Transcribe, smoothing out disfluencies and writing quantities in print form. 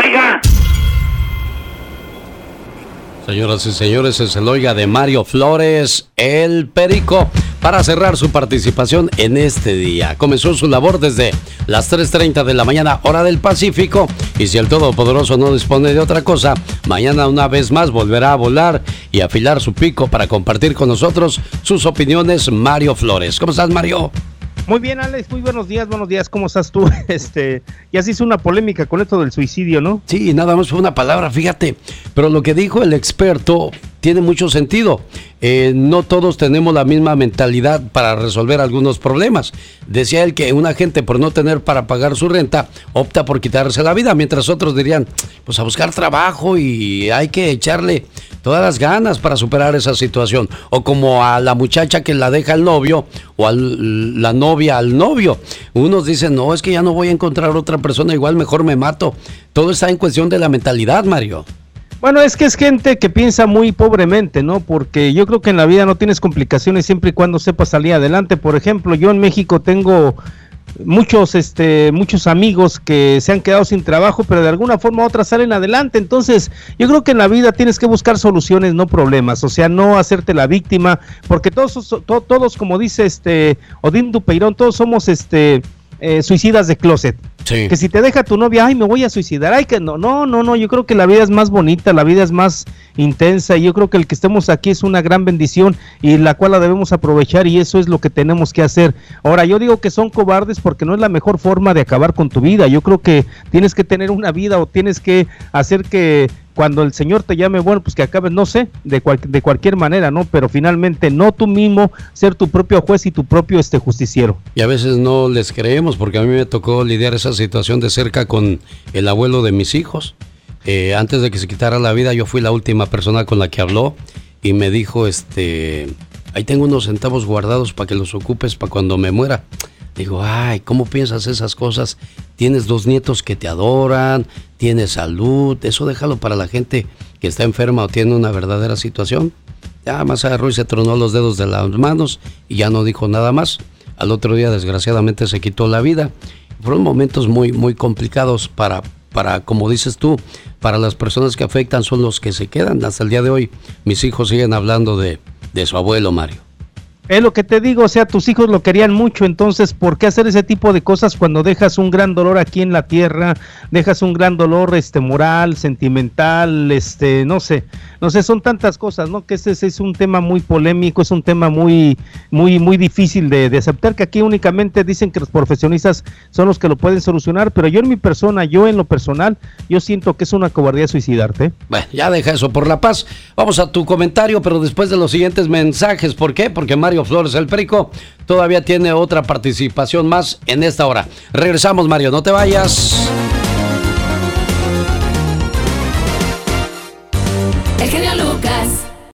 oiga. Señoras y señores, es el Oiga de Mario Flores, el Perico, para cerrar su participación en este día. Comenzó su labor desde las 3:30 de la mañana, hora del Pacífico, y si el Todopoderoso no dispone de otra cosa, mañana una vez más volverá a volar y afilar su pico para compartir con nosotros sus opiniones. Mario Flores. ¿Cómo estás, Mario? Muy bien, Alex, muy buenos días, ¿cómo estás tú? Ya se hizo una polémica con esto del suicidio, ¿no? Sí, nada más fue una palabra, fíjate, pero lo que dijo el experto tiene mucho sentido. No todos tenemos la misma mentalidad para resolver algunos problemas. Decía él que una gente, por no tener para pagar su renta, opta por quitarse la vida, mientras otros dirían, pues a buscar trabajo y hay que echarle todas las ganas para superar esa situación. O como a la muchacha que la deja el novio, o a la novia al novio. Unos dicen, no, es que ya no voy a encontrar otra persona, igual mejor me mato. Todo está en cuestión de la mentalidad, Mario. Bueno, es que es gente que piensa muy pobremente, ¿no? Porque yo creo que en la vida no tienes complicaciones siempre y cuando sepas salir adelante. Por ejemplo, yo en México tengo muchos amigos que se han quedado sin trabajo, pero de alguna forma u otra salen adelante. Entonces, yo creo que en la vida tienes que buscar soluciones, no problemas. O sea, no hacerte la víctima, porque todos como dice Odín Dupeirón, todos somos suicidas de closet. Sí. Que si te deja tu novia, ay, me voy a suicidar, ay, que no, yo creo que la vida es más bonita, la vida es más intensa, y yo creo que el que estemos aquí es una gran bendición y la cual la debemos aprovechar, y eso es lo que tenemos que hacer. Ahora, yo digo que son cobardes porque no es la mejor forma de acabar con tu vida. Yo creo que tienes que tener una vida, o tienes que hacer que cuando el Señor te llame, bueno, pues que acabes, no sé, de cualquier manera, ¿no? Pero finalmente no tú mismo ser tu propio juez y tu propio justiciero. Y a veces no les creemos, porque a mí me tocó lidiar esa situación de cerca con el abuelo de mis hijos. Antes de que se quitara la vida, yo fui la última persona con la que habló y me dijo, ahí tengo unos centavos guardados para que los ocupes para cuando me muera. Digo, ay, ¿cómo piensas esas cosas? Tienes 2 nietos que te adoran, tienes salud, eso déjalo para la gente que está enferma o tiene una verdadera situación. Ya más agarró y se tronó los dedos de las manos y ya no dijo nada más. Al otro día, desgraciadamente, se quitó la vida. Fueron momentos muy, muy complicados para, como dices tú, para las personas que afectan son los que se quedan. Hasta el día de hoy, mis hijos siguen hablando de su abuelo, Mario. Es lo que te digo, o sea, tus hijos lo querían mucho, entonces, ¿por qué hacer ese tipo de cosas cuando dejas un gran dolor aquí en la tierra, dejas un gran dolor moral, sentimental, no sé, son tantas cosas, ¿no? Que ese es un tema muy polémico, es un tema muy difícil de aceptar, que aquí únicamente dicen que los profesionistas son los que lo pueden solucionar, pero yo en lo personal, yo siento que es una cobardía suicidarte. Bueno, ya deja eso por la paz. Vamos a tu comentario, pero después de los siguientes mensajes. ¿Por qué? Porque Mario Flores, el Perico, todavía tiene otra participación más en esta hora. Regresamos, Mario, no te vayas.